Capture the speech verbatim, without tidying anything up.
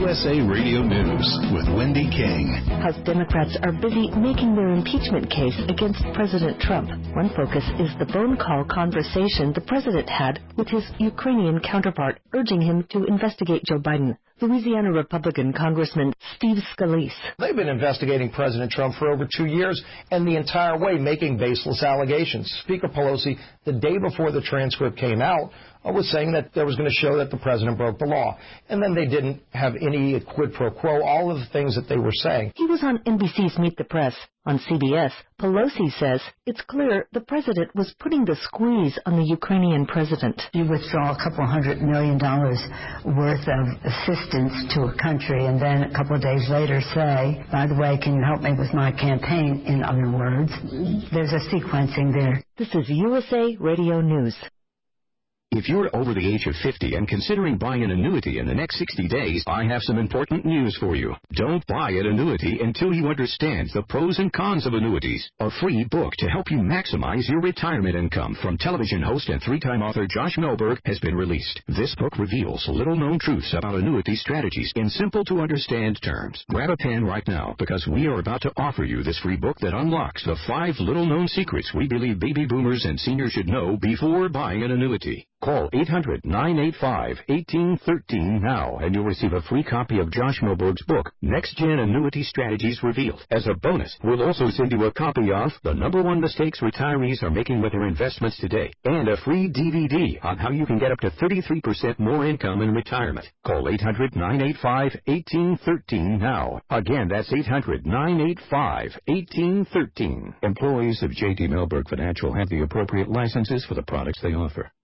U S A Radio News with Wendy King. House Democrats are busy making their impeachment case against President Trump. One focus is the phone call conversation the president had with his Ukrainian counterpart, urging him to investigate Joe Biden. Louisiana Republican Congressman Steve Scalise. They've been investigating President Trump for over two years and the entire way making baseless allegations. Speaker Pelosi, the day before the transcript came out, was saying that there was going to show that the president broke the law. And then they didn't have any quid pro quo, all of the things that they were saying. He was on N B C's Meet the Press. On C B S, Pelosi says it's clear the president was putting the squeeze on the Ukrainian president. You withdraw a couple hundred million dollars worth of assistance to a country and then a couple of days later say, by the way, can you help me with my campaign? In other words, there's a sequencing there. This is U S A Radio News. If you're over the age of fifty and considering buying an annuity in the next sixty days, I have some important news for you. Don't buy an annuity until you understand the pros and cons of annuities. A free book to help you maximize your retirement income from television host and three-time author Josh Melberg has been released. This book reveals little-known truths about annuity strategies in simple-to-understand terms. Grab a pen right now because we are about to offer you this free book that unlocks the five little-known secrets we believe baby boomers and seniors should know before buying an annuity. Call eight hundred, nine eight five, one eight one three now, and you'll receive a free copy of Josh Melberg's book, Next Gen Annuity Strategies Revealed. As a bonus, we'll also send you a copy of The Number One Mistakes Retirees Are Making with Their Investments Today, and a free D V D on how you can get up to thirty-three percent more income in retirement. Call eight hundred, nine eight five, one eight one three now. Again, that's eight hundred, nine eight five, one eight one three. Employees of J D Melberg Financial have the appropriate licenses for the products they offer.